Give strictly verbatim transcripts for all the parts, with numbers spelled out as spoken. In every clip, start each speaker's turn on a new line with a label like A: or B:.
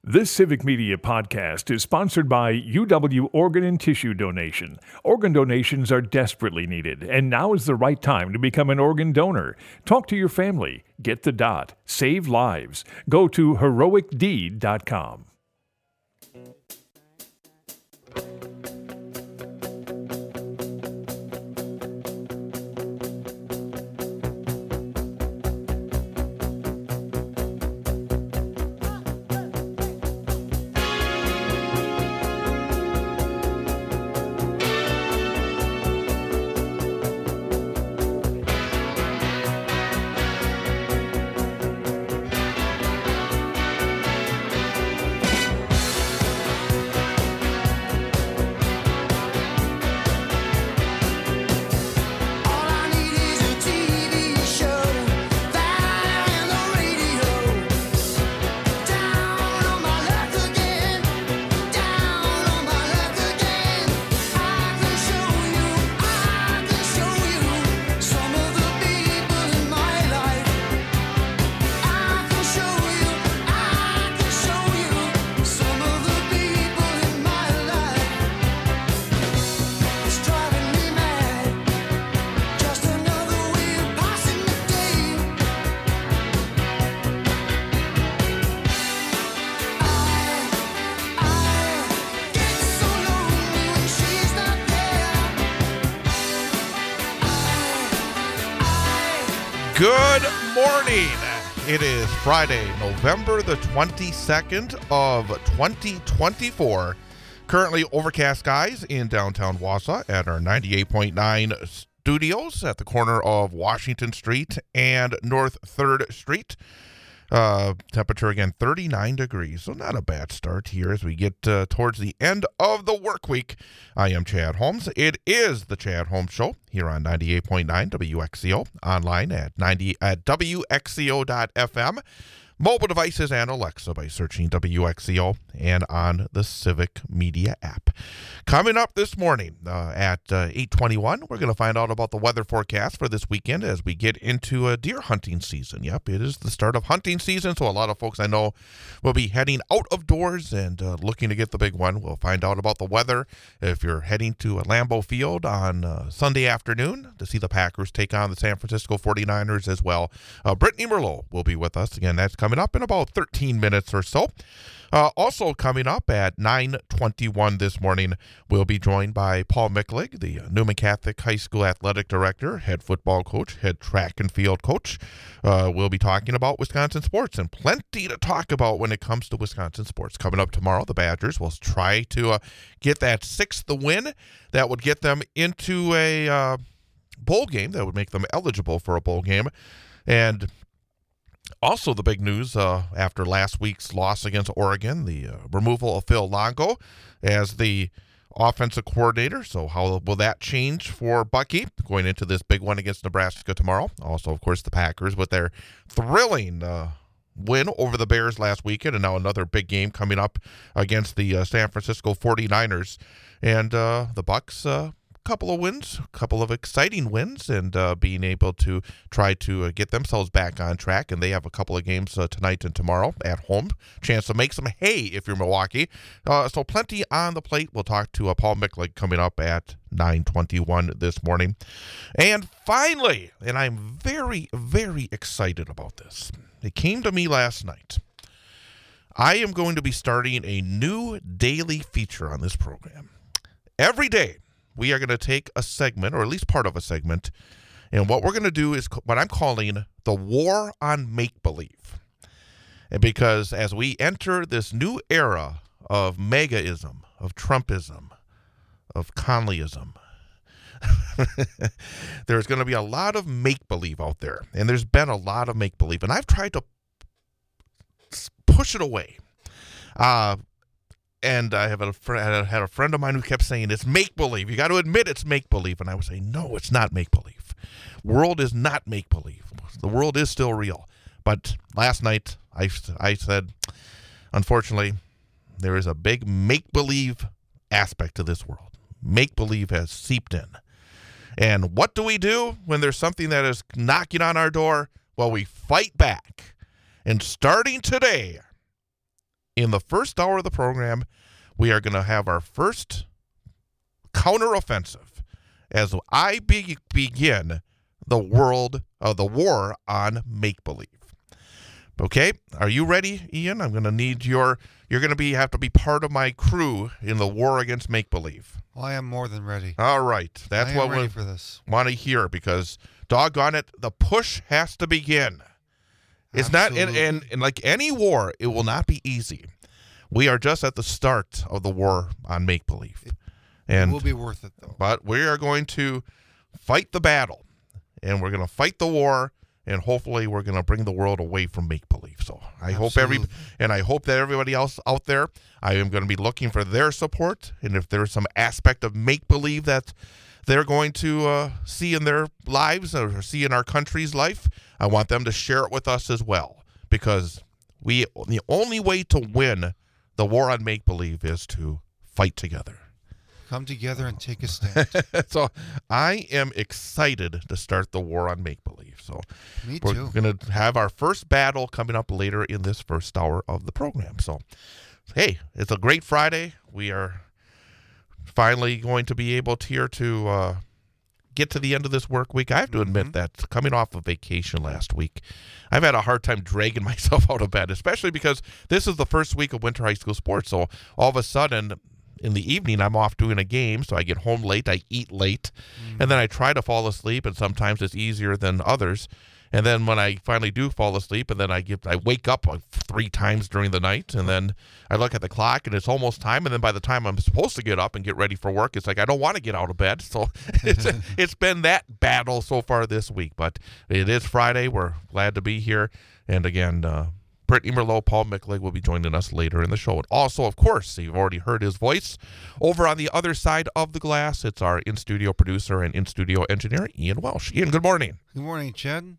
A: This Civic Media podcast is sponsored by U W Organ and Tissue Donation. Organ donations are desperately needed, and now is the right time to become an organ donor. Talk to your family. Get the dot. Save lives. Go to heroic deed dot com.
B: Good morning. It is Friday, November the twenty-second of twenty twenty-four. Currently overcast skies in downtown Wausau at our ninety-eight point nine studios at the corner of Washington Street and North third Street. Uh, temperature again thirty-nine degrees, so not a bad start here as we get uh, towards the end of the work week. I am Chad Holmes. It is the Chad Holmes Show here on ninety-eight point nine W X C O, online at ninety at W X C O dot F M, mobile devices and Alexa by searching W X C O, and on the Civic Media app. Coming up this morning uh, at uh, eight twenty-one, we're going to find out about the weather forecast for this weekend as we get into a deer hunting season. Yep, it is the start of hunting season, so a lot of folks I know will be heading out of doors and uh, looking to get the big one. We'll find out about the weather if you're heading to a Lambeau Field on uh, Sunday afternoon to see the Packers take on the San Francisco forty-niners as well. Uh, Brittany Merlot will be with us. Again, that's coming up in about thirteen minutes or so. Uh, also coming up at nine twenty-one this morning, we'll be joined by Paul Micklig, the Newman Catholic High School Athletic Director, head football coach, head track and field coach. Uh, we'll be talking about Wisconsin sports and plenty to talk about when it comes to Wisconsin sports. Coming up tomorrow, the Badgers will try to uh, get that sixth win that would get them into a uh, bowl game that would make them eligible for a bowl game. And also, the big news uh, after last week's loss against Oregon, the uh, removal of Phil Longo as the offensive coordinator. So how will that change for Bucky going into this big one against Nebraska tomorrow? Also, of course, the Packers with their thrilling uh, win over the Bears last weekend, and now another big game coming up against the uh, San Francisco forty-niners. And uh, the Bucs, uh, couple of wins, a couple of exciting wins, and uh, being able to try to uh, get themselves back on track. And they have a couple of games uh, tonight and tomorrow at home. Chance to make some hay if you're Milwaukee. Uh, so plenty on the plate. We'll talk to uh, Paul Micklig coming up at nine twenty-one this morning. And finally, and I'm very, very excited about this. It came to me last night. I am going to be starting a new daily feature on this program. Every day, we are going to take a segment, or at least part of a segment, and what we're going to do is what I'm calling the War on Make-Believe. And because as we enter this new era of MAGAism, of Trumpism, of Conleyism, there's going to be a lot of make-believe out there. And there's been a lot of make-believe. And I've tried to push it away. Uh, and I have a fr- had a friend of mine who kept saying, it's make-believe. You got to admit it's make-believe. And I would say, no, it's not make-believe. World is not make-believe. The world is still real. But last night, I, I said, unfortunately, there is a big make-believe aspect to this world. Make-believe has seeped in. And what do we do when there's something that is knocking on our door? Well, we fight back. And starting today, in the first hour of the program, we are going to have our first counteroffensive as I be- begin the world of the war on make-believe. Okay, are you ready, Ian? I'm going to need your, you're going to be have to be part of my crew in the war against make-believe.
C: Well, I am more than ready.
B: All right, that's
C: I am
B: what
C: ready
B: we
C: for this.
B: want to hear, because doggone it, the push has to begin. It's
C: Absolutely.
B: not, and, and, and like any war, it will not be easy. We are just at the start of the war on make-believe.
C: It,
B: and
C: it will be worth it, though.
B: But we are going to fight the battle, and we're going to fight the war, and hopefully we're going to bring the world away from make-believe. So I hope every, and I hope that everybody else out there, I am going to be looking for their support, and if there's some aspect of make-believe that they're going to uh, see in their lives or see in our country's life, I want them to share it with us as well, because we the only way to win the war on make-believe is to fight together.
C: Come together and take a stand.
B: So I am excited to start the war on make-believe. So
C: Me
B: we're
C: too.
B: going to have our first battle coming up later in this first hour of the program. So, hey, it's a great Friday. We are finally going to be able to here to uh, get to the end of this work week. I have to admit
C: Mhm.
B: that coming off of vacation last week, I've had a hard time dragging myself out of bed, especially because this is the first week of winter high school sports. So all of a sudden, in the evening, I'm off doing a game, so I get home late, I eat late,
C: Mm.
B: and then I try to fall asleep, and sometimes it's easier than others. And then when I finally do fall asleep, and then I get, I wake up like three times during the night, and then I look at the clock, and it's almost time. And then by the time I'm supposed to get up and get ready for work, it's like I don't want to get out of bed. So it's it's been that battle so far this week. But it is Friday. We're glad to be here. And again, uh, Brittany Merlot, Paul Micklig will be joining us later in the show. And also, of course, you've already heard his voice. Over on the other side of the glass, it's our in-studio producer and in-studio engineer, Ian Welsh. Ian, good morning.
C: Good morning, Chad.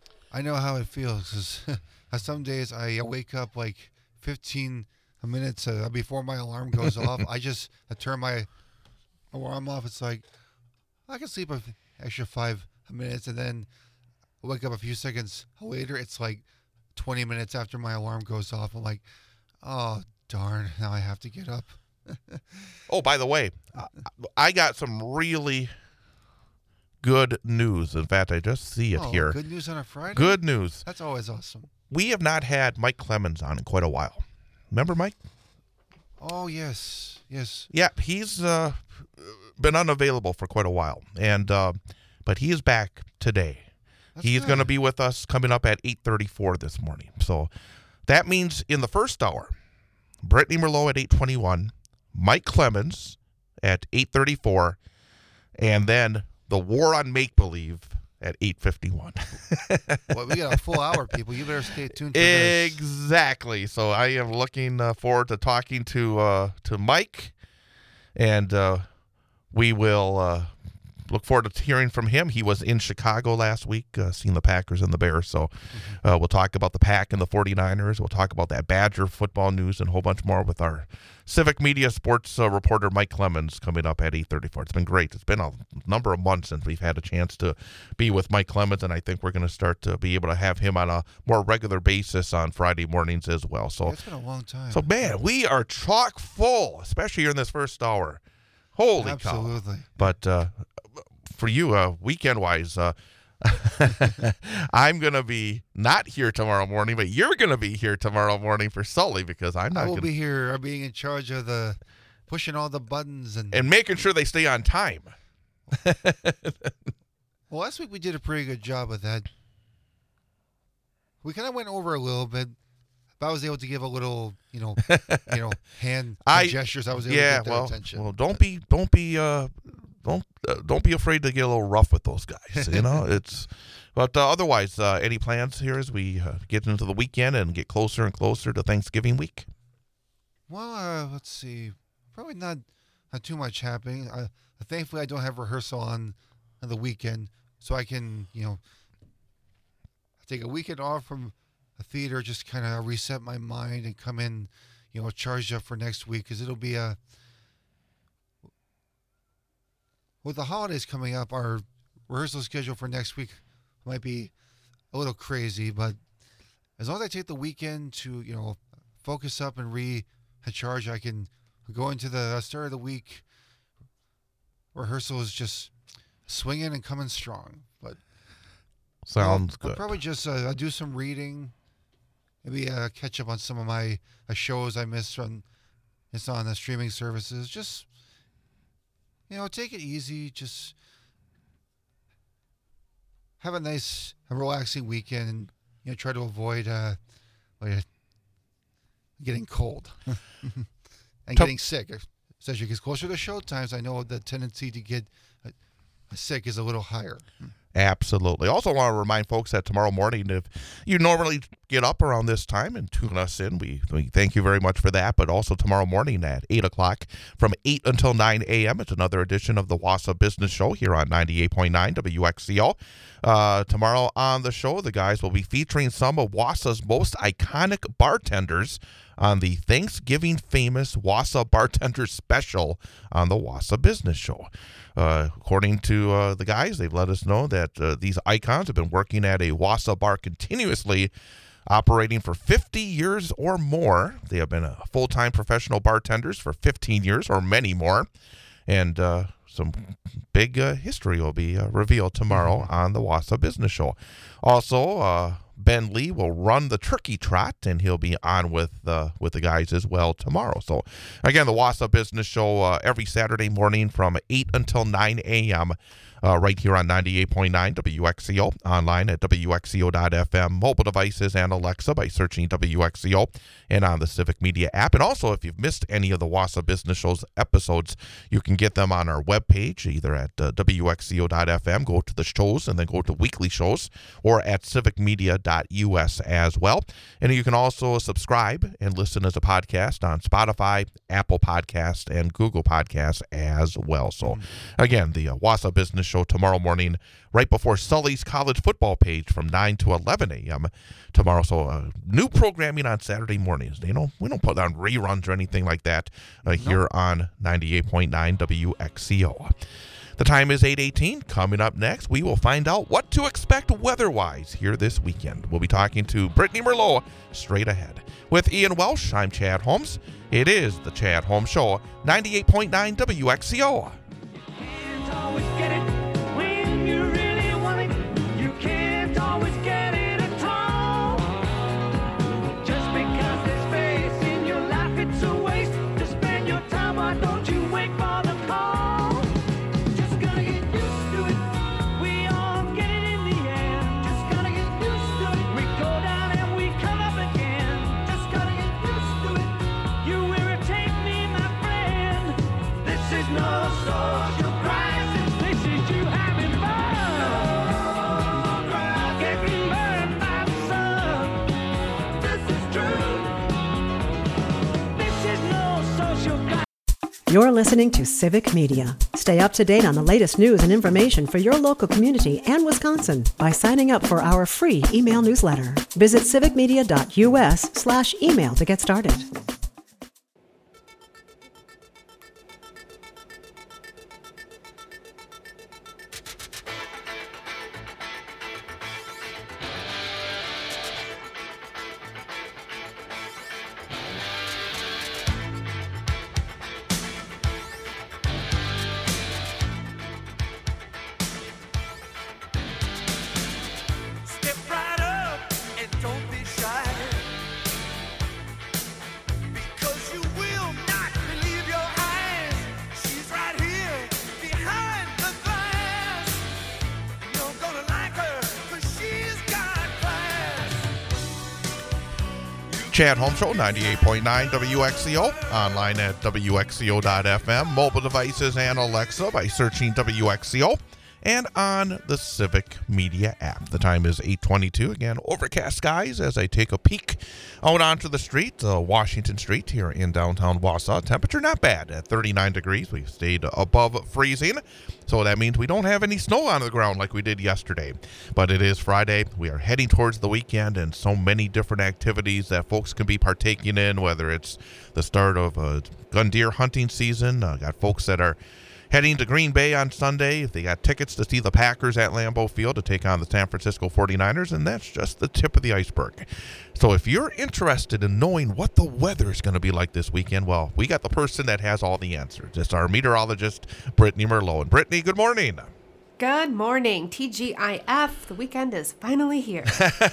C: I know how it feels, because some days I wake up like fifteen minutes uh, before my alarm goes off. I just I turn my alarm off. It's like I can sleep an extra five minutes, and then wake up a few seconds later. It's like twenty minutes after my alarm goes off. I'm like, oh, darn, now I have to get up.
B: Oh, by the way, I got some really good news. In fact, I just see it
C: Oh,
B: here.
C: good news on a Friday?
B: Good news.
C: That's always awesome.
B: We have not had Mike Clemens on in quite a while. Remember Mike?
C: Oh, yes. Yes.
B: Yeah, he's uh, been unavailable for quite a while, and uh, but he is back today.
C: That's
B: He's
C: good.
B: going to be with us coming up at eight thirty-four this morning. So that means in the first hour, Brittany Merlot at eight twenty-one, Mike Clemens at eight thirty-four, and then the war on make-believe at eight fifty-one.
C: Well, we got a full hour, people. You better stay tuned for this.
B: Exactly. So I am looking uh, forward to talking to uh, to Mike, and uh, we will uh, look forward to hearing from him. He was in Chicago last week, uh, seeing the Packers and the Bears. So uh, we'll talk about the Pack and the forty-niners. We'll talk about that Badger football news and a whole bunch more with our Civic Media sports uh, reporter Mike Clemens coming up at eight thirty-four. It's been great. It's been a number of months since we've had a chance to be with Mike Clemens, and I think we're going to start to be able to have him on a more regular basis on Friday mornings as well. So,
C: It's been a long time.
B: so man, we are chock full, especially here in this first hour. Holy cow.
C: Absolutely.
B: But uh, for you, uh, weekend-wise, uh, I'm going to be not here tomorrow morning, but you're going to be here tomorrow morning for Sully, because I'm not
C: I will
B: going to
C: be here. I'm being in charge of the pushing all the buttons and.
B: and making sure they stay on time.
C: Well, last week we did a pretty good job of that. We kind of went over a little bit, but I was able to give a little, you know, you know, hand,
B: I-
C: hand gestures. I was able
B: Yeah,
C: to get their
B: well,
C: attention.
B: well, don't be, don't be, uh, don't, uh, don't be afraid to get a little rough with those guys. You know, it's. But uh, otherwise, uh, any plans here as we uh, get into the weekend and get closer and closer to Thanksgiving week?
C: Well, uh, let's see. Probably not, not too much happening. Uh, thankfully, I don't have rehearsal on, on the weekend, so I can, you know, take a weekend off from a theater, just kind of reset my mind and come in, you know, charged up for next week, because it'll be a. With the holidays coming up, our rehearsal schedule for next week might be a little crazy, but as long as I take the weekend to, you know, focus up and recharge. I can go into the start of the week. Rehearsal is just swinging and coming strong. But
B: sounds
C: I'll,
B: good.
C: I'll probably just uh, I'll do some reading. Maybe uh, catch up on some of my uh, shows I missed from it's on the streaming services. Just, you know, take it easy. Just have a nice, a relaxing weekend, and you know, try to avoid uh, like, getting cold and getting sick. Especially because closer to show times, I know the tendency to get uh, sick is a little higher.
B: Absolutely. Also want to remind folks that tomorrow morning, if you normally get up around this time and tune us in, we, we thank you very much for that. But also tomorrow morning at eight o'clock from eight until nine a.m., it's another edition of the Wausau Business Show here on ninety-eight point nine W X C O. Uh, tomorrow on the show, the guys will be featuring some of Wausau's most iconic bartenders on the Thanksgiving famous Wausau Bartender Special on the Wausau Business Show. Uh, according to uh, the guys, they've let us know that uh, these icons have been working at a Wausau bar continuously, operating for fifty years or more. They have been uh, full-time professional bartenders for fifteen years or many more. And uh, some big uh, history will be uh, revealed tomorrow on the Wausau Business Show. Also, uh, Ben Lee will run the turkey trot, and he'll be on with uh, with the guys as well tomorrow. So, again, the Wausau Business Show uh, every Saturday morning from eight until nine a.m. Uh, right here on ninety-eight point nine W X C O, online at W X C O dot F M, mobile devices and Alexa by searching W X C O, and on the Civic Media app. And also, if you've missed any of the Wausau Business Show's episodes, you can get them on our webpage, either at uh, W X C O dot F M, go to the shows, and then go to weekly shows, or at civic media dot U S as well. And you can also subscribe and listen as a podcast on Spotify, Apple Podcast, and Google Podcasts as well. So, again, the uh, Wausau Business Show tomorrow morning, right before Sully's college football page from nine to eleven a.m. tomorrow. So uh, new programming on Saturday mornings. You know, we don't put on reruns or anything like that uh, here on ninety-eight point nine W X C O. The time is eight eighteen. Coming up next, we will find out what to expect weather-wise here this weekend. We'll be talking to Brittany Merlot straight ahead. With Ian Welsh, I'm Chad Holmes. It is the Chad Holmes Show, ninety-eight point nine W X C O.
D: Always get it when you really want it. You can't always get it at all. Just because there's space in your life, it's a waste to spend your time. Why don't you wait for the call? Just gotta get used to it. We all get it in the end. Just gotta get used to it. We go down and we come up again. Just gotta get used to it. You irritate me, my friend. This is no social crisis. You having fun? Getting burned by the sun. This is true. This is no social guide.
E: You're listening to Civic Media. Stay up to date on the latest news and information for your local community and Wisconsin by signing up for our free email newsletter. Visit civic media dot U S slash email to get started.
D: Step right up and don't be shy, because you will not believe your eyes. She's right here behind the glass. You're gonna like her, 'cause she's got class.
B: Chad Holmes Show, ninety-eight point nine W X C O, online at W X C O dot F M, mobile devices and Alexa by searching W X C O, and on the Civic Media app. The time is eight twenty-two. Again, overcast skies as I take a peek out onto the street, uh, Washington Street here in downtown Wausau. Temperature not bad at thirty-nine degrees. We've stayed above freezing, so that means we don't have any snow on the ground like we did yesterday. But it is Friday. We are heading towards the weekend, and so many different activities that folks can be partaking in, whether it's the start of uh, gun deer hunting season. Uh, got folks that are heading to Green Bay on Sunday. They got tickets to see the Packers at Lambeau Field to take on the San Francisco forty-niners, and that's just the tip of the iceberg. So if you're interested in knowing what the weather is going to be like this weekend, well, we got the person that has all the answers. It's our meteorologist, Brittany Merlot. And Brittany, good morning.
F: Good morning, T G I F. The weekend is finally here.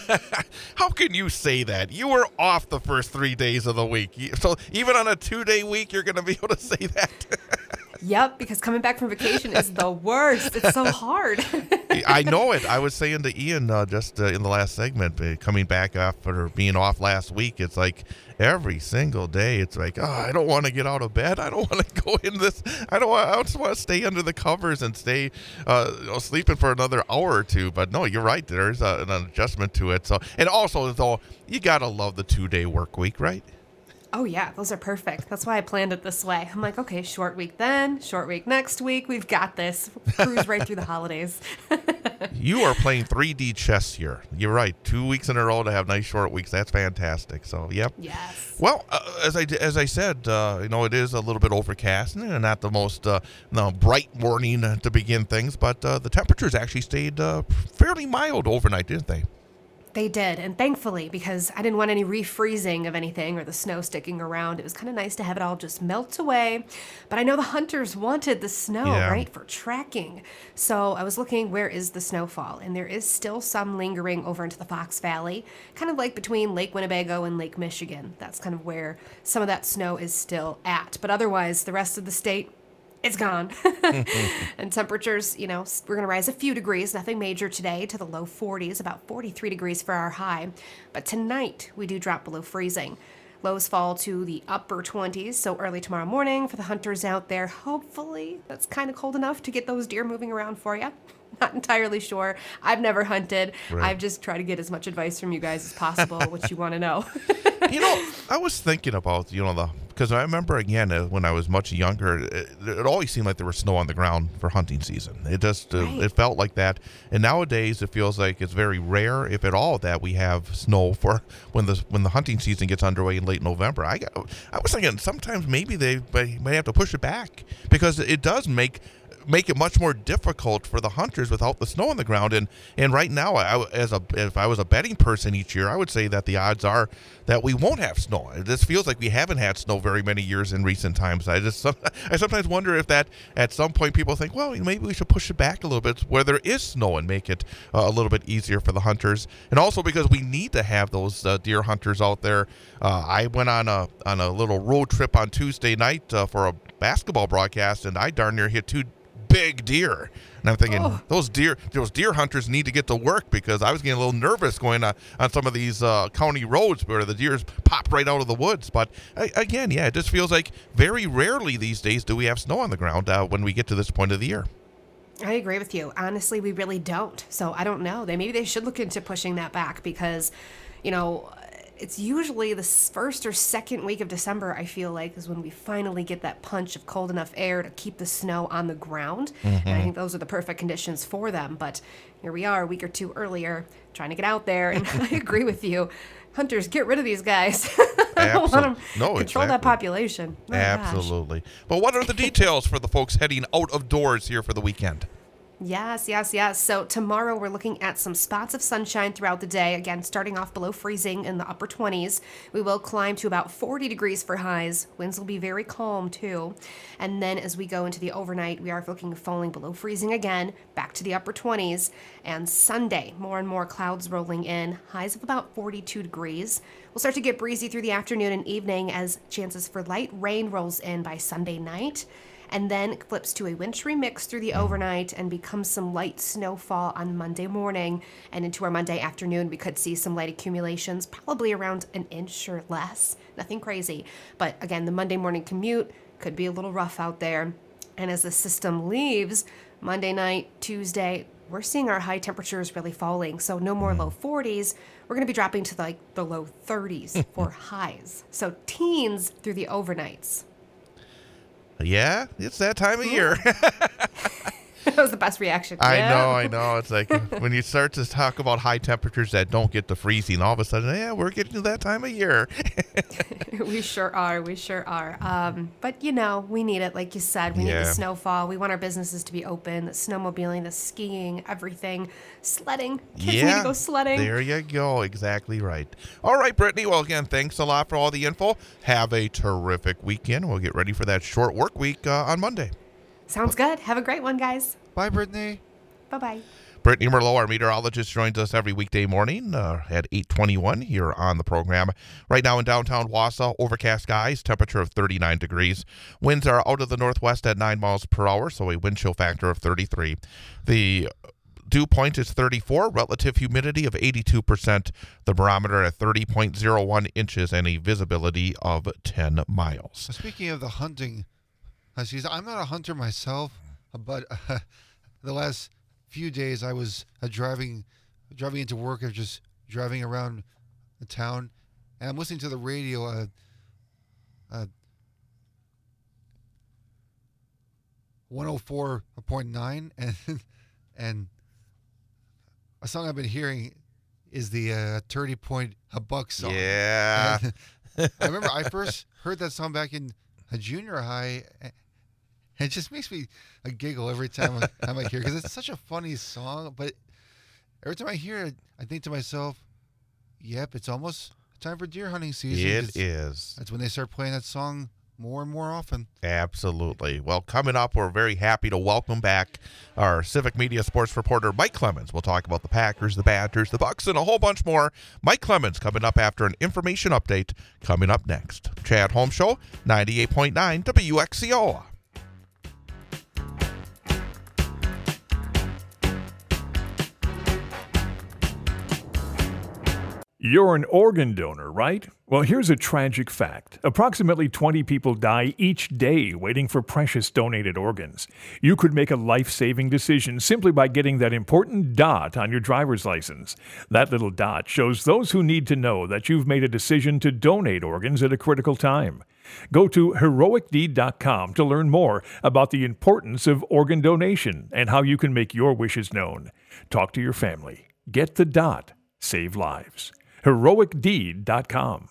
B: How can you say that? You were off the first three days of the week. You- So even on a two-day week, you're going to be able to say that?
F: Yep, because coming back from vacation is the worst. It's so hard.
B: I know it. I was saying to Ian uh, just uh, in the last segment, uh, coming back after being off last week, it's like every single day, it's like, oh, I don't want to get out of bed. I don't want to go in this. I don't want, I just want to stay under the covers and stay uh, you know, sleeping for another hour or two. But no, you're right. There's uh, an adjustment to it. So, and also, though, you got to love the two-day work week, right?
F: Oh, yeah, those are perfect. That's why I planned it this way. I'm like, okay, short week then, short week next week. We've got this. Cruise right through the holidays.
B: You are playing three D chess here. You're right. Two weeks in a row to have nice short weeks. That's fantastic. So, yep.
F: Yes.
B: Well, uh, as I as I said, uh, you know, it is a little bit overcast and not the most uh, no, bright morning to begin things, but uh, the temperatures actually stayed uh, fairly mild overnight, didn't they?
F: They did, and thankfully, because I didn't want any refreezing of anything or the snow sticking around. It was kind of nice to have it all just melt away. But I know the hunters wanted the snow,
B: Yeah.
F: right, for tracking. So I was looking, where is the snowfall? And there is still some lingering over into the Fox Valley, kind of like between Lake Winnebago and Lake Michigan. That's kind of where some of that snow is still at. But otherwise, the rest of the state, it's gone. And temperatures, you know, we're going to rise a few degrees, nothing major today, to the low forties, about forty-three degrees for our high. But tonight, we do drop below freezing. Lows fall to the upper twenties, so early tomorrow morning for the hunters out there. Hopefully, that's kind of cold enough to get those deer moving around for you. Not entirely sure. I've never hunted.
B: Right.
F: I've just tried to get as much advice from you guys as possible, what you want to know.
B: You know, I was thinking about, you know, the because I remember, again, uh, when I was much younger, it, it always seemed like there was snow on the ground for hunting season. It just, uh,
F: Right.
B: it felt like that. And nowadays, it feels like it's very rare, if at all, that we have snow for when the when the hunting season gets underway in late November. I got, I was thinking sometimes maybe they may may have to push it back because it does make make it much more difficult for the hunters without the snow on the ground. And and right now, I, as a if I was a betting person each year, I would say that the odds are that we won't have snow. It just feels like we haven't had snow very many years in recent times. I just I sometimes wonder if that at some point people think, well, maybe we should push it back a little bit where there is snow and make it uh, a little bit easier for the hunters. And also because we need to have those uh, deer hunters out there. Uh, I went on a on a little road trip on Tuesday night uh, for a basketball broadcast, and I darn near hit two big deer. And I'm thinking,
F: Oh.
B: those deer those deer hunters need to get to work, because I was getting a little nervous going on, on some of these uh, county roads where the deers pop right out of the woods. But I, again, yeah, it just feels like very rarely these days do we have snow on the ground uh, when we get to this point of the year.
F: I agree with you. Honestly, we really don't. So I don't know. They maybe they should look into pushing that back, because, you know, it's usually the s- first or second week of December, I feel like, is when we finally get that punch of cold enough air to keep the snow on the ground. And I think those are the perfect conditions for them. But here we are a week or two earlier trying to get out there. And I agree with you. Hunters, get rid of these guys. I don't want them
B: Absol- no,
F: control that
B: exactly.
F: population. Oh, gosh.
B: Absolutely. But what are the details for the folks heading out of doors here for the weekend?
F: Yes, yes, yes. So tomorrow we're looking at some spots of sunshine throughout the day. Again, starting off below freezing in the upper twenties. We will climb to about forty degrees for highs. Winds will be very calm too. And then as we go into the overnight, we are looking at falling below freezing again, back to the upper twenties. And Sunday, more and more clouds rolling in, highs of about forty-two degrees. We'll start to get breezy through the afternoon and evening as chances for light rain rolls in by Sunday night. And then it flips to a wintry mix through the overnight and becomes some light snowfall on Monday morning. And into our Monday afternoon, we could see some light accumulations, probably around an inch or less. Nothing crazy. But again, the Monday morning commute could be a little rough out there. And as the system leaves, Monday night, Tuesday, we're seeing our high temperatures really falling. So no more low forties. We're going to be dropping to like the low thirties for highs. So teens through the overnights.
B: Yeah, it's that time of year.
F: was the best reaction.
B: I
F: Yeah.
B: know, I know. It's like when you start to talk about high temperatures that don't get to freezing, all of a sudden, yeah, we're getting to that time of year.
F: We sure are. We sure are. Um, but, you know, we need it. Like you said, we need
B: Yeah.
F: the snowfall. We want our businesses to be open, the snowmobiling, the skiing, everything. Sledding. Kids
B: yeah,
F: need to go sledding.
B: There you go. Exactly right. All right, Brittany. Well, again, thanks a lot for all the info. Have a terrific weekend. We'll get ready for that short work week uh, on Monday.
F: Sounds good. Have a great one, guys.
C: Bye, Brittany.
F: Bye-bye.
B: Brittany Merlot, our meteorologist, joins us every weekday morning uh, at eight twenty-one here on the program. Right now in downtown Wausau, overcast skies, temperature of thirty-nine degrees. Winds are out of the northwest at nine miles per hour, so a wind chill factor of thirty-three. The dew point is thirty-four, relative humidity of eighty-two percent, the barometer at thirty point zero one inches, and a visibility of ten miles.
C: Speaking of the hunting, uh, see, I'm not a hunter myself, but uh, the last few days I was uh, driving driving into work or just driving around the town, and I'm listening to the radio. Uh, uh, one oh four point nine, and and a song I've been hearing is the uh, thirty Point a Buck song.
B: Yeah.
C: And I remember I first heard that song back in a junior high. and It just makes me a giggle every time I, time I hear it because it's such a funny song. But every time I hear it, I think to myself, "Yep, it's almost time for deer hunting season."
B: It
C: 'cause
B: is.
C: That's when they start playing that song more and more often.
B: Absolutely. Well, coming up, we're very happy to welcome back our Civic Media sports reporter, Mike Clemens. We'll talk about the Packers, the Badgers, the Bucks, and a whole bunch more. Mike Clemens coming up after an information update coming up next. Chad Holmes Show, ninety-eight point nine W X C O.
A: You're an organ donor, right? Well, here's a tragic fact. Approximately twenty people die each day waiting for precious donated organs. You could make a life-saving decision simply by getting that important dot on your driver's license. That little dot shows those who need to know that you've made a decision to donate organs at a critical time. Go to heroic deed dot com to learn more about the importance of organ donation and how you can make your wishes known. Talk to your family. Get the dot. Save lives. heroic deed dot com.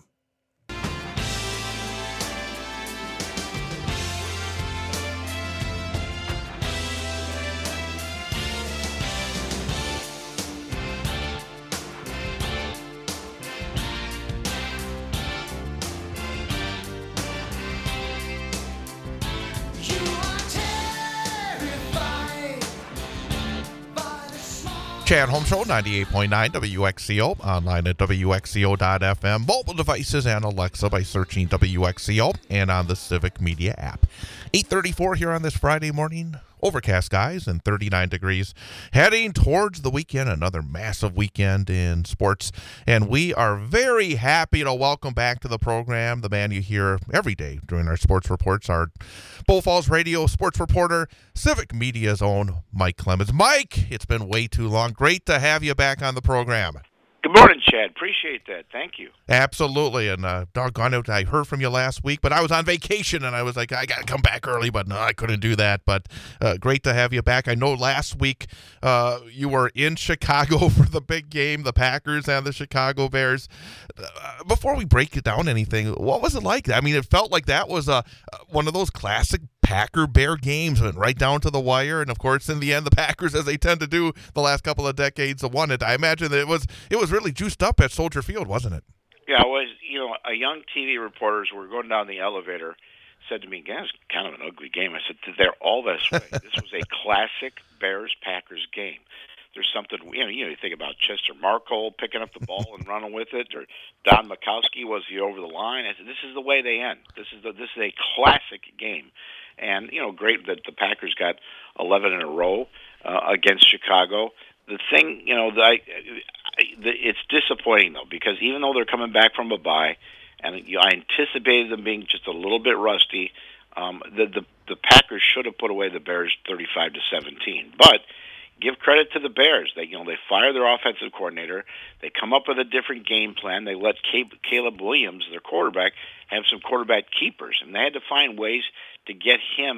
B: Chad Holmes Show, ninety-eight point nine W X C O, online at W X C O dot F M, mobile devices and Alexa by searching W X C O, and on the Civic Media app. eight thirty-four here on this Friday morning. Overcast skies and thirty-nine degrees. Heading towards the weekend, another massive weekend in sports. And we are very happy to welcome back to the program the man you hear every day during our sports reports, our Bull Falls Radio sports reporter, Civic Media's own Mike Clemens. Mike, it's been way too long. Great to have you back on the program.
G: Good morning, Chad. Appreciate that. Thank you.
B: Absolutely. And uh, doggone it, I heard from you last week, but I was on vacation and I was like, I got to come back early, but no, I couldn't do that. But uh, great to have you back. I know last week uh, you were in Chicago for the big game, the Packers and the Chicago Bears. Uh, before we break it down anything, what was it like? I mean, it felt like that was uh, one of those classic Packer-Bear games, went right down to the wire, and of course, in the end, the Packers, as they tend to do the last couple of decades, won it. I imagine that it was it was really juiced up at Soldier Field, wasn't it?
G: Yeah, it was, you know, a young T V reporters were going down the elevator, said to me, "Guys, kind of an ugly game." I said, "They're all this way. This was a classic Bears-Packers game. There's something, you know, you know, you think about Chester Markle picking up the ball and running with it, or Don Mikowski was he over the line. I said, this is the way they end. This is the, this is a classic game." And, you know, great that the Packers got eleven in a row uh, against Chicago. The thing, you know, the, I, I, the, it's disappointing, though, because even though they're coming back from a bye, and you know, I anticipated them being just a little bit rusty, um, the, the the Packers should have put away the Bears thirty-five to seventeen. But give credit to the Bears. They, you know, they fire their offensive coordinator. They come up with a different game plan. They let Caleb Williams, their quarterback, have some quarterback keepers, and they had to find ways to get him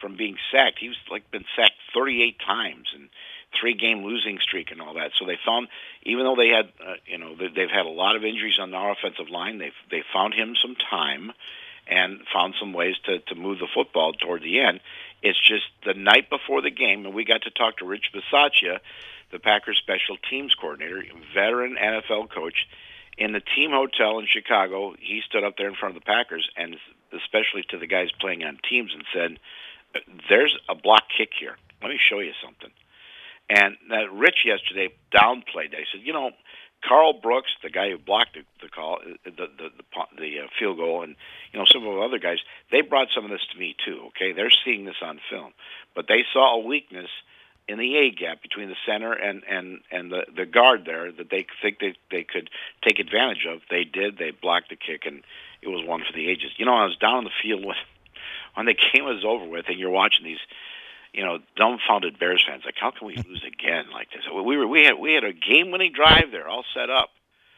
G: from being sacked. He's like been sacked thirty-eight times and three-game losing streak and all that. So they found, even though they had, uh, you know, they, they've had a lot of injuries on the offensive line, they've they found him some time and found some ways to to move the football toward the end. It's just the night before the game, and we got to talk to Rich Bisaccia, the Packers special teams coordinator, veteran N F L coach, in the team hotel in Chicago. He stood up there in front of the Packers, and especially to the guys playing on teams, and said, "There's a block kick here. Let me show you something." And that Rich yesterday downplayed that. He said, "You know, Carl Brooks, the guy who blocked the, the call, the the the, the uh, field goal, and you know some of the other guys, they brought some of this to me too. Okay, they're seeing this on film, but they saw a weakness in the A gap between the center and and and the the guard there that they think they they could take advantage of. They did. They blocked the kick, and it was one for the ages. You know, I was down on the field when when the game was over with, and you're watching these, you know, dumbfounded Bears fans. Like, how can we lose again like this? We were we had we had a game-winning drive there, all set up,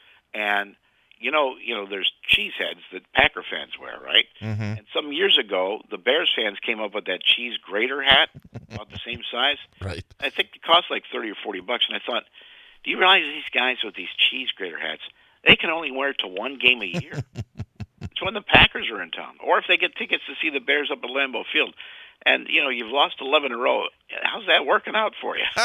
G: and you know, you know, there's cheese heads that Packer fans wear, right?
B: Mm-hmm.
G: And some years ago, the Bears fans came up with that cheese grater hat, about the same size.
B: Right.
G: I think it cost like thirty or forty bucks, and I thought, do you realize these guys with these cheese grater hats, they can only wear it to one game a year? It's when the Packers are in town, or if they get tickets to see the Bears up at Lambeau Field. And, you know, you've lost eleven in a row. How's that working out for you?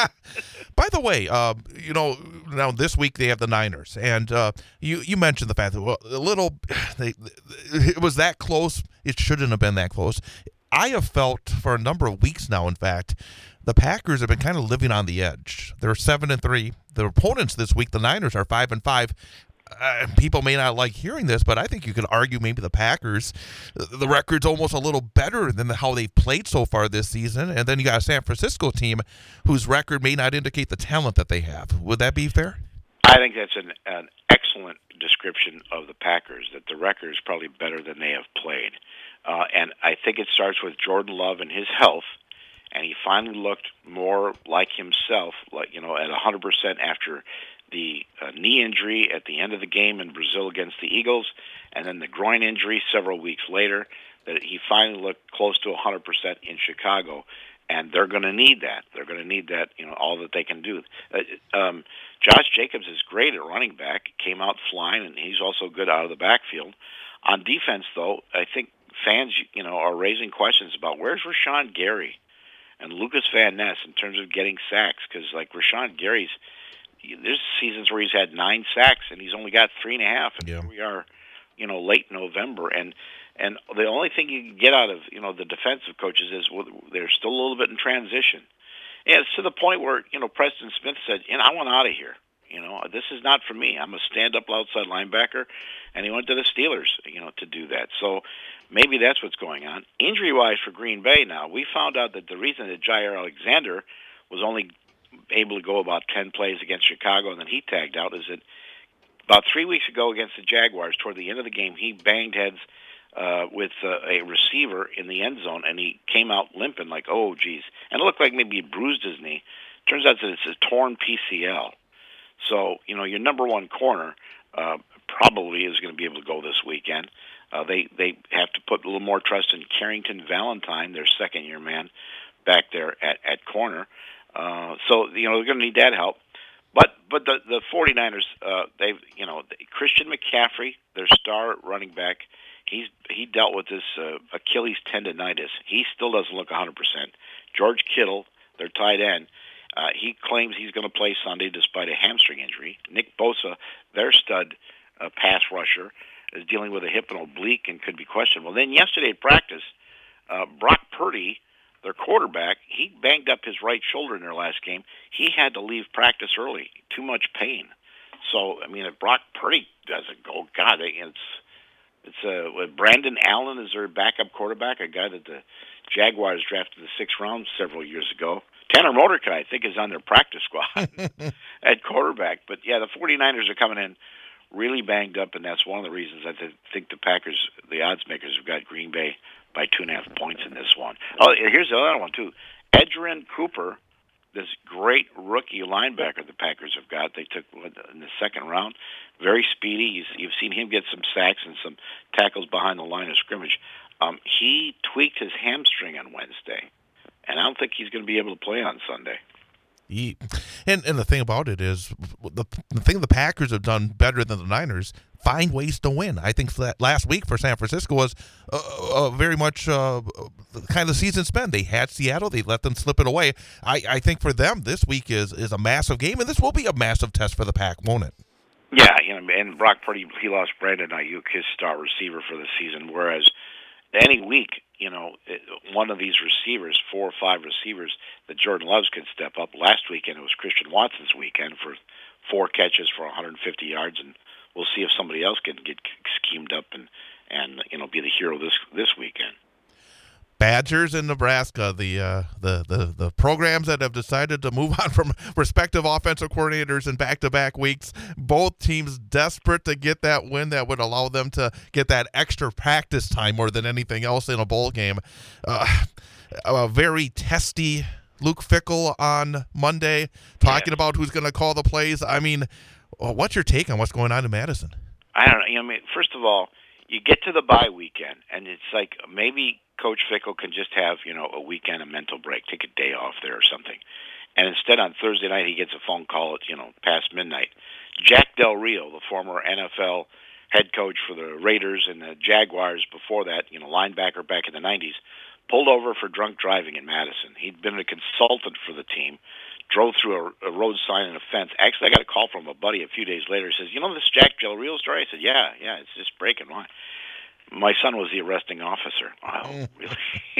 B: By the way, uh, you know, now this week they have the Niners, and uh, you you mentioned the fact that, well, a little, they, it was that close. It shouldn't have been that close. I have felt for a number of weeks now, in fact, the Packers have been kind of living on the edge. They're seven and three. The opponents this week, the Niners, are five and five. Uh, people may not like hearing this, but I think you could argue maybe the Packers, the record's almost a little better than how they've played so far this season. And then you got a San Francisco team whose record may not indicate the talent that they have. Would that be fair?
G: I think that's an, an excellent description of the Packers, that the record is probably better than they have played. Uh, and I think it starts with Jordan Love and his health, and he finally looked more like himself, like, you know, at one hundred percent after the uh, knee injury at the end of the game in Brazil against the Eagles, and then the groin injury several weeks later, that he finally looked close to one hundred percent in Chicago. And they're going to need that. They're going to need that, you know, all that they can do. Uh, um, Josh Jacobs is great at running back, came out flying, and he's also good out of the backfield. On defense, though, I think fans, you know, are raising questions about where's Rashawn Gary and Lucas Van Ness in terms of getting sacks, because, like, Rashawn Gary's, there's seasons where he's had nine sacks, and he's only got three and a half, and
B: yeah.
G: here we are, you know, late November, and And the only thing you can get out of, you know, the defensive coaches is they're still a little bit in transition. And it's to the point where, you know, Preston Smith said, you know, I want out of here. You know, this is not for me. I'm a stand-up outside linebacker. And he went to the Steelers, you know, to do that. So maybe that's what's going on. Injury-wise for Green Bay now, we found out that the reason that Jair Alexander was only able to go about ten plays against Chicago and then he tagged out is that about three weeks ago against the Jaguars, toward the end of the game, he banged heads Uh, with uh, a receiver in the end zone, and he came out limping like, oh, geez. And it looked like maybe he bruised his knee. Turns out that it's a torn P C L. So, you know, your number one corner uh, probably is going to be able to go this weekend. Uh, they, they have to put a little more trust in Carrington Valentine, their second-year man, back there at, at corner. Uh, so, you know, they're going to need that help. But but the, the 49ers, uh, they've, you know, Christian McCaffrey, their star running back, He's he dealt with this uh, Achilles tendonitis. He still doesn't look one hundred percent. George Kittle, their tight end, uh, he claims he's going to play Sunday despite a hamstring injury. Nick Bosa, their stud uh, pass rusher, is dealing with a hip and oblique and could be questionable. Then yesterday at practice, uh, Brock Purdy, their quarterback, he banged up his right shoulder in their last game. He had to leave practice early. Too much pain. So, I mean, if Brock Purdy doesn't go, God, it's... It's uh, Brandon Allen is their backup quarterback, a guy that the Jaguars drafted in the sixth round several years ago. Tanner Mordecai, I think, is on their practice squad at quarterback. But, yeah, the 49ers are coming in really banged up, and that's one of the reasons I think the Packers, the odds makers, have got Green Bay by two and a half points in this one. Oh, here's the other one, too. Edgerrin Cooper, this great rookie linebacker the Packers have got, they took in the second round. Very speedy. He's, you've seen him get some sacks and some tackles behind the line of scrimmage. Um, he tweaked his hamstring on Wednesday, and I don't think he's going to be able to play on Sunday.
B: He, and and the thing about it is, the, the thing the Packers have done better than the Niners, find ways to win. I think that last week for San Francisco was uh, uh, very much uh, the kind of season spent. They had Seattle, they let them slip it away. I, I think for them, this week is is a massive game, and this will be a massive test for the Pack, won't it?
G: Yeah, you know, and Brock Purdy, he lost Brandon Ayuk, his star receiver for the season, whereas any week, you know, one of these receivers, four or five receivers that Jordan Loves could step up. Last weekend, it was Christian Watson's weekend for four catches for one hundred fifty yards, and we'll see if somebody else can get schemed up and, and you know, be the hero this this weekend.
B: Badgers in Nebraska, the, uh, the the the programs that have decided to move on from respective offensive coordinators in back-to-back weeks. Both teams desperate to get that win that would allow them to get that extra practice time more than anything else in a bowl game. Uh, a very testy Luke Fickell on Monday, talking
G: yeah.
B: about who's going to call the plays. I mean, what's your take on what's going on in Madison?
G: I don't know. You know, I mean, first of all, you get to the bye weekend, and it's like maybe Coach Fickell can just have, you know, a weekend, a mental break, take a day off there or something. And instead on Thursday night, he gets a phone call at, you know, past midnight. Jack Del Rio, the former N F L head coach for the Raiders and the Jaguars before that, you know, linebacker back in the nineties, pulled over for drunk driving in Madison. He'd been a consultant for the team, drove through a, a road sign and a fence. Actually, I got a call from a buddy a few days later. He says, you know this Jack Del Rio story? I said, yeah, yeah, it's just breaking. Why? My son was the arresting officer. Oh, really?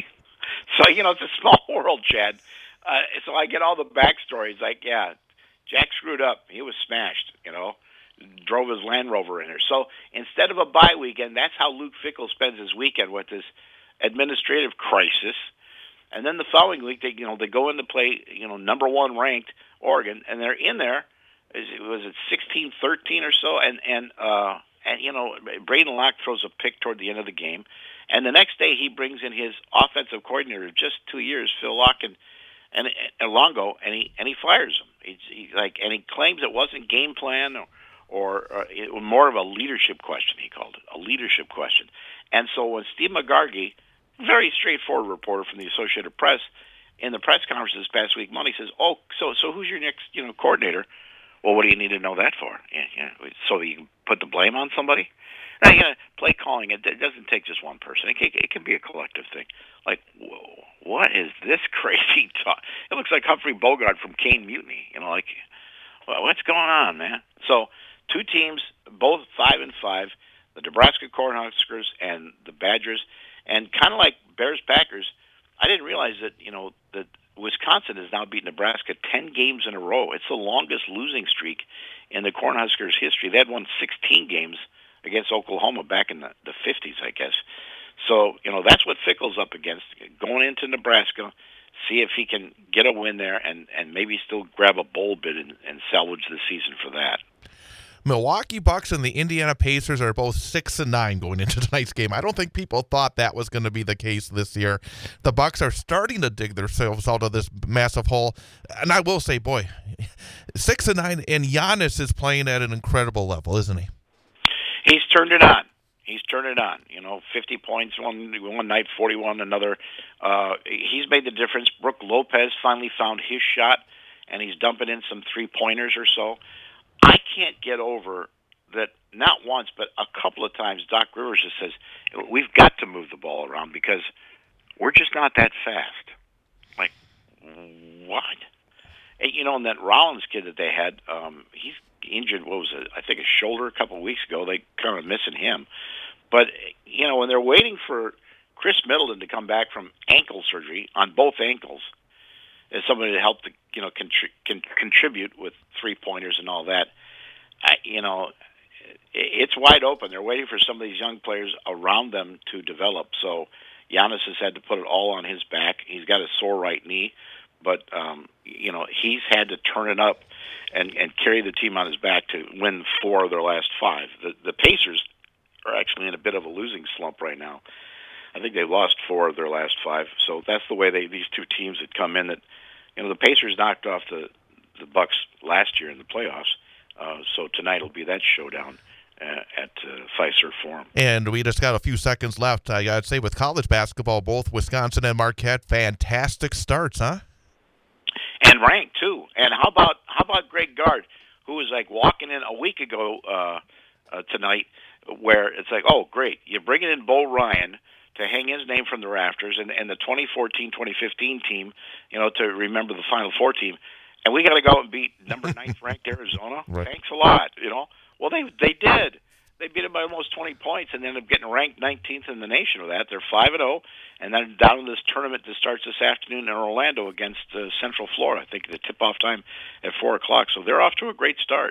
G: So, you know, it's a small world, Chad. Uh, so I get all the backstories. Like, yeah, Jack screwed up. He was smashed, you know, drove his Land Rover in there. So instead of a bye weekend, that's how Luke Fickell spends his weekend, with this administrative crisis. And then the following week, they, you know, they go in to play, you know, number one ranked Oregon, and they're in there. Is it, was it sixteen thirteen or so? And, and, uh, And, you know, Braden Locke throws a pick toward the end of the game. And the next day he brings in his offensive coordinator of just two years, Phil Locke, and, and, and Longo, and he and he fires him. He's, he, like, and he claims it wasn't game plan or, or, or it was more of a leadership question, he called it, a leadership question. And so when Steve McGargy, very straightforward reporter from the Associated Press, in the press conference this past week, Monday says, oh, so so who's your next, you know, coordinator? Well, what do you need to know that for? Yeah, yeah. So you can put the blame on somebody? Now, you know, play calling, it, it doesn't take just one person. It can, it can be a collective thing. Like, whoa, what is this crazy talk? It looks like Humphrey Bogart from Kane Mutiny. You know, like, well, what's going on, man? So two teams, both five and five, the Nebraska Cornhuskers and the Badgers, and kind of like Bears-Packers, I didn't realize that, you know, that Wisconsin has now beaten Nebraska ten games in a row. It's the longest losing streak in the Cornhuskers' history. They had won sixteen games against Oklahoma back in the, the fifties, I guess. So, you know, that's what Fickell's up against, going into Nebraska, see if he can get a win there and, and maybe still grab a bowl bid and, and salvage the season for that.
B: Milwaukee Bucks and the Indiana Pacers are both six and nine going into tonight's game. I don't think people thought that was going to be the case this year. The Bucks are starting to dig themselves out of this massive hole, and I will say, boy, six and nine, and Giannis is playing at an incredible level, isn't he?
G: He's turned it on. He's turned it on. You know, fifty points one one night, forty-one another. Uh, he's made the difference. Brook Lopez finally found his shot, and he's dumping in some three pointers or so. I can't get over that not once, but a couple of times Doc Rivers just says, we've got to move the ball around because we're just not that fast. Like, what? And, you know, and that Rollins kid that they had, um, he's injured, what was it, I think a shoulder a couple of weeks ago. They kind of missing him. But, you know, when they're waiting for Chris Middleton to come back from ankle surgery on both ankles, as somebody to help to, you know, contri- con- contribute with three-pointers and all that, I, you know, it's wide open. They're waiting for some of these young players around them to develop. So Giannis has had to put it all on his back. He's got a sore right knee, but, um, you know, he's had to turn it up and, and carry the team on his back to win four of their last five. The, the Pacers are actually in a bit of a losing slump right now. I think they've lost four of their last five. So that's the way they these two teams had come in. That, you know, the Pacers knocked off the the Bucks last year in the playoffs. Uh, so tonight will be that showdown. uh, at uh, Fiserv Forum.
B: And we just got a few seconds left. I got to say, with college basketball, both Wisconsin and Marquette, fantastic starts, huh?
G: And ranked too. And how about how about Greg Gard, who was like walking in a week ago uh, uh, tonight, where it's like, oh great, you're bringing in Bo Ryan to hang his name from the rafters, and, and the twenty fourteen twenty fifteen team, you know, to remember the Final Four team, and we got to go out and beat number ninth ranked Arizona.
B: Right.
G: Thanks a lot, you know. Well, they they did. They beat them by almost twenty points, and ended up getting ranked nineteenth in the nation with that. They're five and zero, and then down in this tournament that starts this afternoon in Orlando against uh, Central Florida. I think the tip-off time at four o'clock. So they're off to a great start.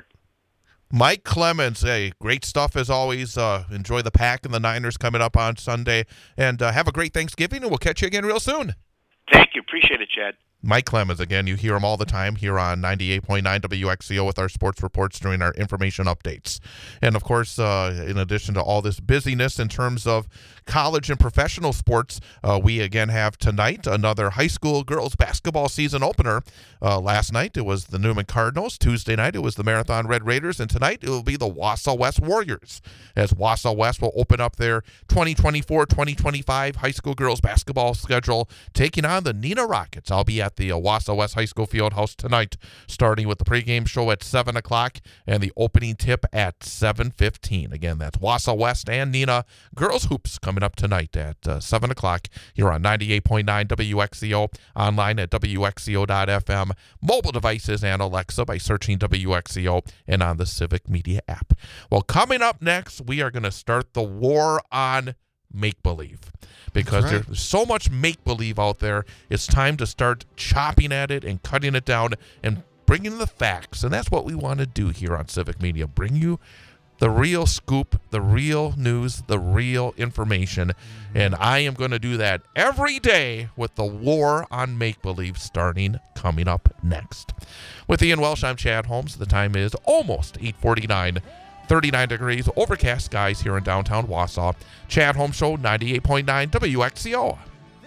B: Mike Clemens, hey, great stuff as always. Uh, enjoy the Pack and the Niners coming up on Sunday, and uh, have a great Thanksgiving, and we'll catch you again real soon.
G: Thank you. Appreciate it, Chad.
B: Mike Clemens, again, you hear him all the time here on ninety-eight point nine W X C O with our sports reports during our information updates. And, of course, uh, in addition to all this busyness in terms of college and professional sports, uh, we again have tonight another high school girls basketball season opener. Uh, last night it was the Newman Cardinals. Tuesday night it was the Marathon Red Raiders. And tonight it will be the Wausau West Warriors, as Wausau West will open up their twenty twenty-four twenty twenty-five high school girls basketball schedule, taking on the Neenah Rockets. I'll be at the uh, Wausau West High School Fieldhouse tonight, starting with the pregame show at seven o'clock and the opening tip at seven fifteen. Again, that's Wausau West and Neenah girls hoops coming up tonight at uh, seven o'clock here on ninety-eight point nine W X C O, online at W X C O dot F M, mobile devices and Alexa by searching W X C O, and on the Civic Media app. Well, coming up next, we are going to start the war on make-believe, because
C: That's right.
B: there's so much make-believe out there. It's time to start chopping at it and cutting it down and bringing the facts, and that's what we want to do here on Civic Media, bring you the real scoop, the real news, the real information, and I am going to do that every day with the war on make-believe starting coming up next. With Ian Welsh, I'm Chad Holmes. The time is almost eight forty-nine. thirty-nine degrees, overcast skies here in downtown Wausau. Chad Holmes Show, ninety-eight point nine W X C O.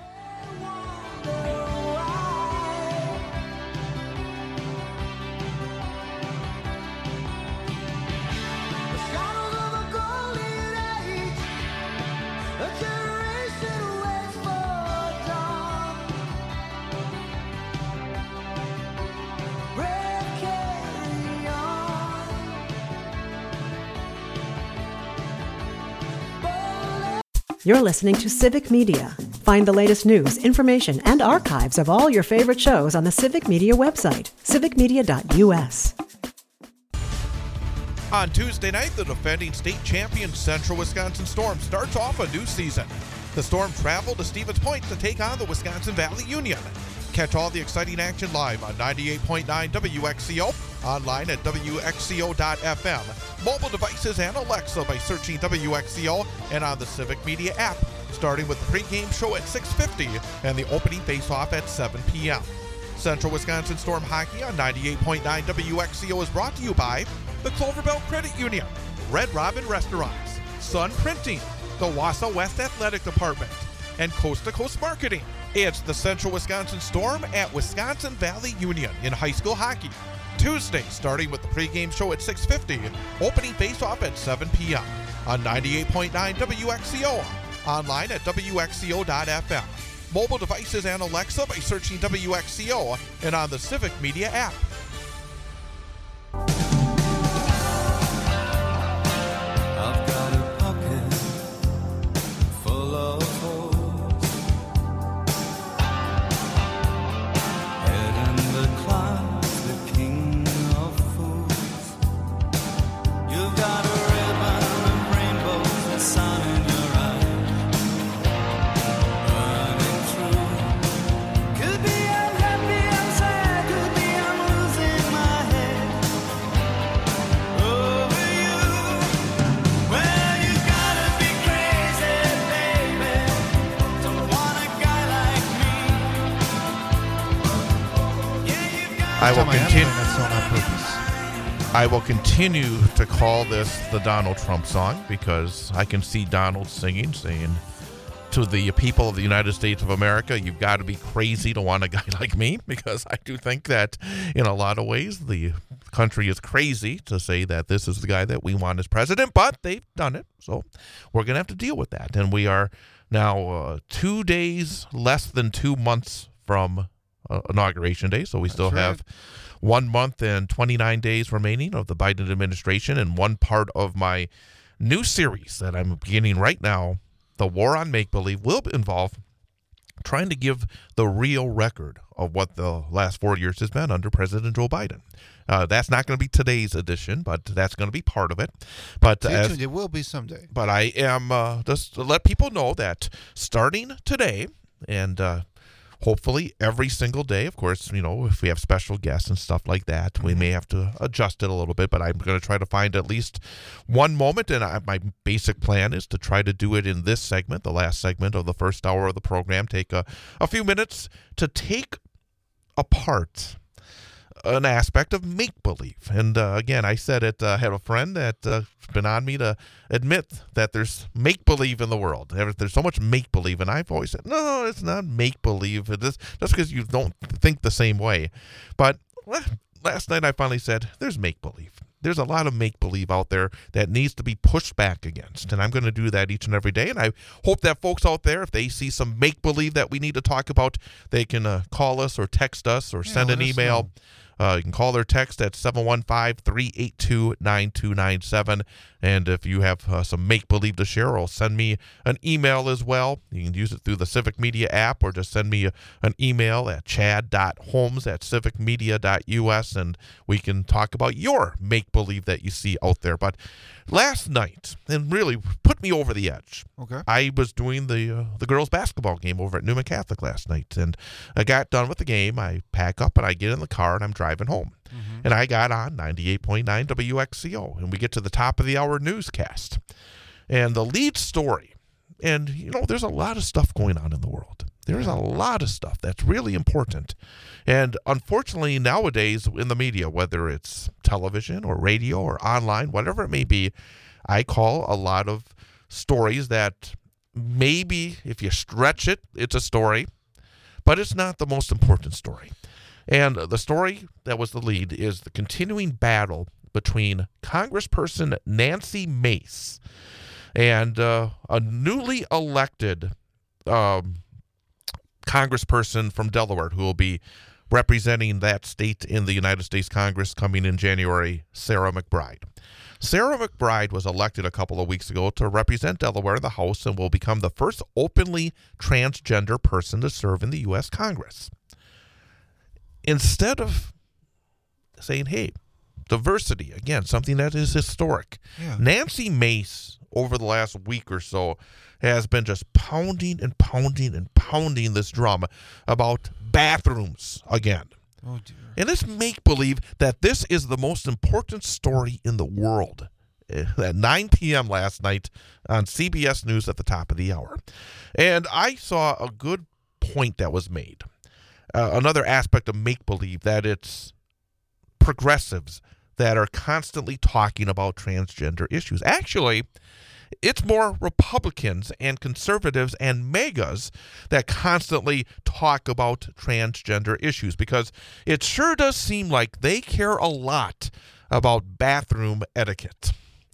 E: You're listening to Civic Media. Find the latest news, information, and archives of all your favorite shows on the Civic Media website, civic media dot U S.
B: On Tuesday night, the defending state champion Central Wisconsin Storm starts off a new season. The Storm traveled to Stevens Point to take on the Wisconsin Valley Union. Catch all the exciting action live on ninety-eight point nine W X C O, online at W X C O dot F M, mobile devices and Alexa by searching W X C O, and on the Civic Media app, starting with the pregame show at six fifty and the opening face-off at seven p.m. Central Wisconsin Storm Hockey on ninety-eight point nine W X C O is brought to you by the Clover Belt Credit Union, Red Robin Restaurants, Sun Printing, the Wausau West Athletic Department, and Coast to Coast Marketing. It's the Central Wisconsin Storm at Wisconsin Valley Union in high school hockey. Tuesday, starting with the pregame show at six fifty, opening face-off at seven p.m. on ninety-eight point nine W X C O, online at W X C O dot F M, mobile devices and Alexa by searching W X C O, and on the Civic Media app.
H: I've got a pocket full of holes, head in the clouds, the king of fools. You've got a ribbon of rainbows, the sun in your eyes, running through. Could be I'm happy, I'm sad, could be I'm losing my head over you. Well, you gotta be crazy, baby, to want a guy like me. Yeah, you've got
B: I will
C: Time I am
B: continue.
C: playing that song on purpose.
B: I will continue to call this the Donald Trump song, because I can see Donald singing, saying to the people of the United States of America, you've got to be crazy to want a guy like me, because I do think that in a lot of ways the country is crazy to say that this is the guy that we want as president, but they've done it. So we're going to have to deal with that. And we are now uh, two days, less than two months from uh, Inauguration Day. So we still
C: right.
B: have one month and twenty-nine days remaining of the Biden administration. And one part of my new series that I'm beginning right now, The War on Make-Believe, will involve trying to give the real record of what the last four years has been under President Joe Biden. Uh, that's not going to be today's edition, but that's going to be part of it. But
C: Stay
B: as,
C: tuned, it will be someday.
B: But I am uh, just to let people know that starting today, and uh, hopefully every single day, of course, you know, if we have special guests and stuff like that, we may have to adjust it a little bit, but I'm going to try to find at least one moment, and I, my basic plan is to try to do it in this segment, the last segment of the first hour of the program, take a, a few minutes to take apart an aspect of make-believe. And uh, again, I said it, uh, I have a friend that's uh, been on me to admit that there's make-believe in the world. There- There's so much make-believe, and I've always said, no, it's not make-believe. It is, just because you don't think the same way. But well, last night I finally said, there's make-believe. There's a lot of make-believe out there that needs to be pushed back against, and I'm going to do that each and every day. And I hope that folks out there, if they see some make-believe that we need to talk about, they can uh, call us or text us or
C: Yeah,
B: send an
C: let us
B: email.
C: know.
B: Uh, you can call or text at seven one five, three eight two, nine two nine seven. And if you have uh, some make-believe to share, or send me an email as well. You can use it through the Civic Media app, or just send me a, an email at chad dot holmes at civic media dot u s, and we can talk about your make-believe that you see out there. But last night, and really put me over the edge,
C: Okay.
B: I was doing the uh, the girls' basketball game over at Newman Catholic last night, and I got done with the game. I pack up and I get in the car and I'm driving home.
C: Mm-hmm.
B: And I got on ninety-eight point nine W X C O, and we get to the top of the hour newscast. And the lead story, and you know, there's a lot of stuff going on in the world. There's a lot of stuff that's really important. And unfortunately, nowadays in the media, whether it's television or radio or online, whatever it may be, I call a lot of stories that maybe if you stretch it, it's a story, but it's not the most important story. And the story that was the lead is the continuing battle between Congressperson Nancy Mace and uh, a newly elected um, congressperson from Delaware who will be representing that state in the United States Congress coming in January, Sarah McBride. Sarah McBride was elected a couple of weeks ago to represent Delaware in the House and will become the first openly transgender person to serve in the U S Congress. Instead of saying, hey, diversity, again, something that is historic,
C: Yeah.
B: Nancy Mace, over the last week or so, has been just pounding and pounding and pounding this drum about bathrooms again.
C: Oh, dear.
B: And it's make-believe that this is the most important story in the world. At nine p.m. last night on C B S News at the top of the hour. And I saw a good point that was made. Uh, another aspect of make-believe, that it's progressives that are constantly talking about transgender issues. Actually, it's more Republicans and conservatives and MAGAs that constantly talk about transgender issues, because it sure does seem like they care a lot about bathroom etiquette.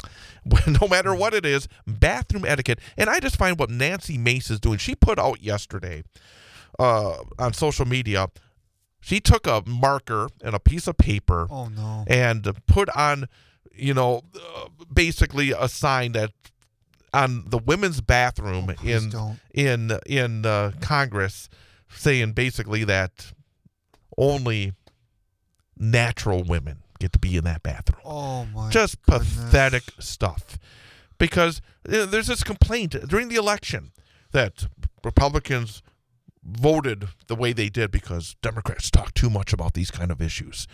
B: No matter what it is, bathroom etiquette. And I just find what Nancy Mace is doing. She put out yesterday uh, on social media, she took a marker and a piece of paper
C: Oh, no.
B: and put on, you know, uh, basically a sign that on the women's bathroom
C: Oh, please
B: in
C: don't.
B: in in uh, Congress, saying basically that only natural women get to be in that bathroom.
C: Oh, my
B: Just
C: goodness.
B: pathetic stuff. Because uh, there's this complaint during the election that Republicans voted the way they did because Democrats talk too much about these kind of issues.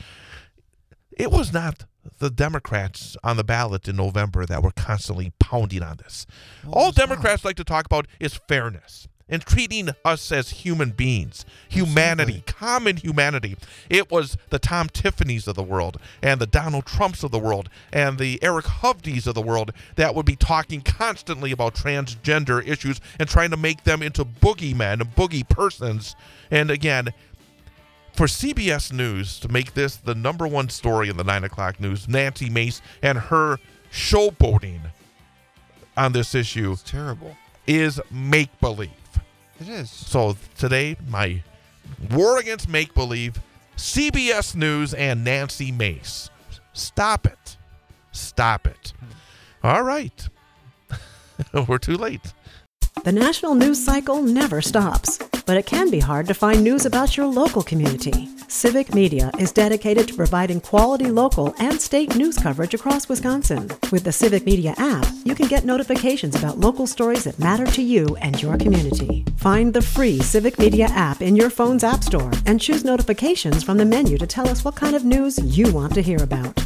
B: It was not the Democrats on the ballot in November that were constantly pounding on this.
C: No,
B: All
C: it's not.
B: Democrats like to talk about is fairness and treating us as human beings, humanity,
C: Absolutely.
B: common humanity. It was the Tom Tiffanys of the world and the Donald Trumps of the world and the Eric Hovdes of the world that would be talking constantly about transgender issues and trying to make them into boogeymen and boogie persons. And again, for C B S News to make this the number one story in the nine o'clock news, Nancy Mace and her showboating on this issue
C: It's terrible.
B: is make-believe.
C: It is.
B: So today, my war against make-believe, C B S News and Nancy Mace. Stop it. Stop it. All right. We're too late.
E: The national news cycle never stops, but it can be hard to find news about your local community. Civic Media is dedicated to providing quality local and state news coverage across Wisconsin. With the Civic Media app, you can get notifications about local stories that matter to you and your community. Find the free Civic Media app in your phone's app store and choose notifications from the menu to tell us what kind of news you want to hear about.